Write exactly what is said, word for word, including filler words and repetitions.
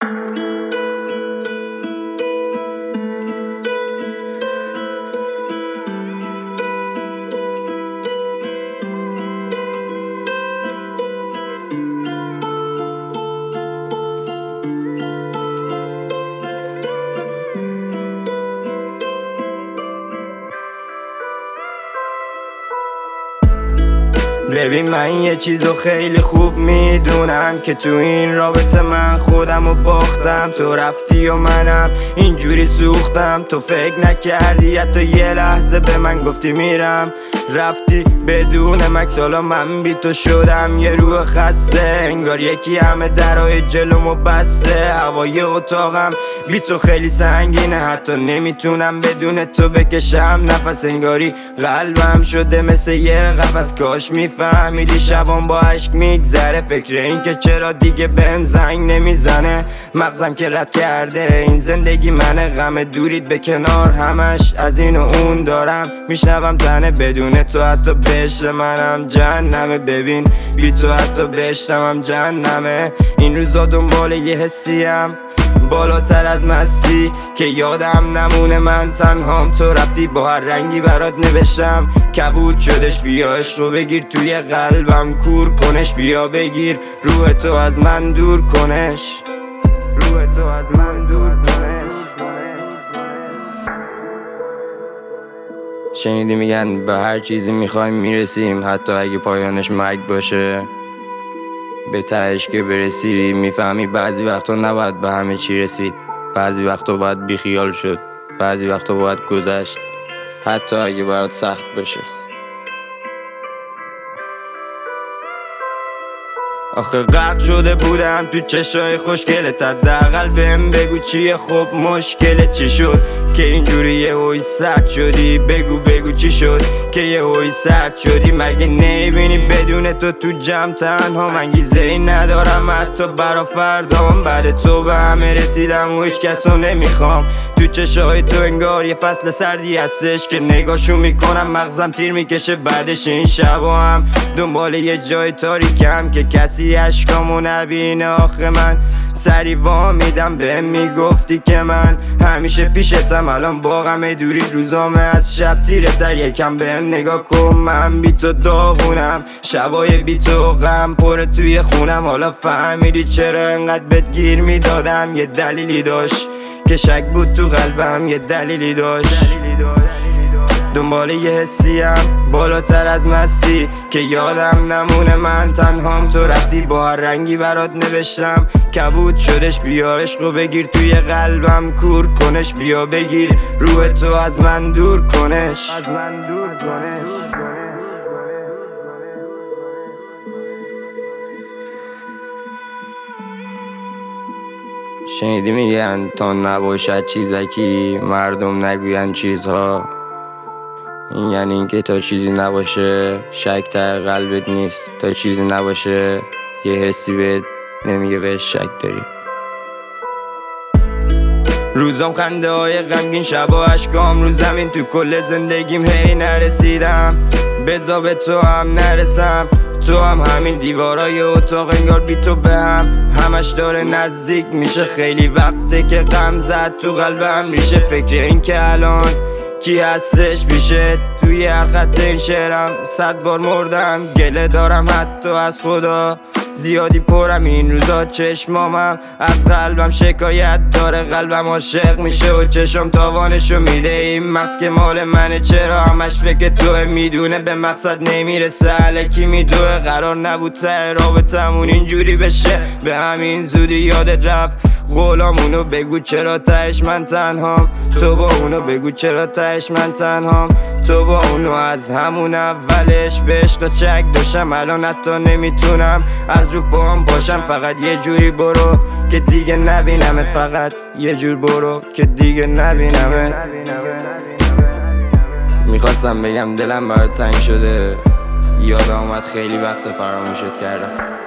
ببین من یه چیزو خیلی خوب میدونم که تو این رابطه من خودمو باختم. تو رفتی و منم اینجوری سوختم. تو فکر نکردی حتی یه لحظه به من گفتی میرم، رفتی بدون مکس. حالا من بی تو شدم یه روح خسته، انگار یکی همه درای جلومو بسته. هوای اتاقم بی تو خیلی سنگینه، حتی نمیتونم بدون تو بکشم نفس. انگاری قلبم شده مثل یه قفس. کاش میفهمیدی شبام با عشق میگذره، فکر این که چرا دیگه بهم زنگ نمیزنه. مغزم که رد کرده این زندگی منه، غم دوریت به کنار همش از این و اون دارم. میشنوم تنه بدون تو حتی بهشت منم جهنمه. ببین بی تو حتی بهشتم جهنمه. این روزا دنبال یه حسیم بالاتر از مستی که یادم نمونه من تنهام. تو رفتی با هر رنگی برات نوشتم، کبود شدش. بیا عشق رو بگیر توی قلبم کور کنش، بیا بگیر روح تو از من دور کنش، روح تو از من دور کنش. شنیدی میگن به هر چیزی میخوایم میرسیم، حتی اگه پایانش مرگ باشه. به تهش که برسی میفهمی بعضی وقتا نباید به همه چی رسید، بعضی وقتا باید بیخیال شد، بعضی وقتا باید گذشت، حتی اگه برات سخت باشه. آخه غرق شده بودم تو چشای خوشگلت، حداقل بهم بگو چیه خب مشکلت چی شد که اینجوری یهویی سرد شدی. بگو بگو چی شد که یهویی سرد شدی. مگه نمیبینی بدون تو تو جمع تنها انگیزه ای ندارم حتی برا فردام. بعد تو به همه رسیدم و هیچ کسو نمیخوام. تو چشای تو انگار یه فصل سردی هستش که نگاهشو میکنم مغزم تیر میکشه. بعدش این شبا هم دنبال یه جای تاریکم که کسی عشقامو نبینه. آخه من سری وا میدم به میگفتی که من همیشه پیشتم، الان با غم دوری روزامه از شب تیره تر. یکم بهم نگاه کن من بی تو داغونم، شبای بی تو غم پره توی خونم. حالا فهمیدی چرا انقدر بهت گیر میدادم، یه دلیلی داشت که شک بود تو قلبم، یه دلیلی داشت. دنبال یه حسیم بالاتر از مستی که یادم نمونه من تنهام. تو رفتی با هر رنگی برات نوشتم، کبود شدش. بیا عشق رو بگیر توی قلبم کور کنش، بیا بگیر روح تو از من دور کنش، از من دور کنش. شنیدی میگن تا نباشد چیزکی مردم نگوین چیزها. این یعنی اینکه تا چیزی نباشه شک در قلبت نیست، تا چیزی نباشه یه حسی بهت نمیگه بهش شک داری. روزام خنده های غمگین، شبا اشکام رو زمین. تو کل زندگیم هی نرسیدم بزا به تو هم نرسم. تو هم همین دیوارای اتاق انگار بی تو به هم همش داره نزدیک میشه. خیلی وقته که غم زد تو قلبم ریشه. فکر این که الان کی هستش پیشه توی هر خط این شعرم صد بار مردم. گله دارم حتی از خدا، زیادی پرم این روزا. چشمامم از قلبم شکایت داره، قلبم عاشق میشه و چشم تاوانشو میده. این مغز که مال منه چرا همش فکر توه، میدونه به مقصد نمیرسه الکی میدوه. قرار نبود ته رابطمون اینجوری بشه، به همین زودی یادت رفت قولامونو. بگو چرا تهش من تنهام، تو با اونو. بگو چرا تهش من تنهام، تو با اونو. از همون اولش به عشق چک داشتم، الان حتی نمیتونم از رو پام باشم. فقط یه جوری برو که دیگه نبینمت، فقط یه جور برو که دیگه نبینمت. میخواستم بگم دلم برات تنگ شده، یاد آمد خیلی وقت فراموشت کردم.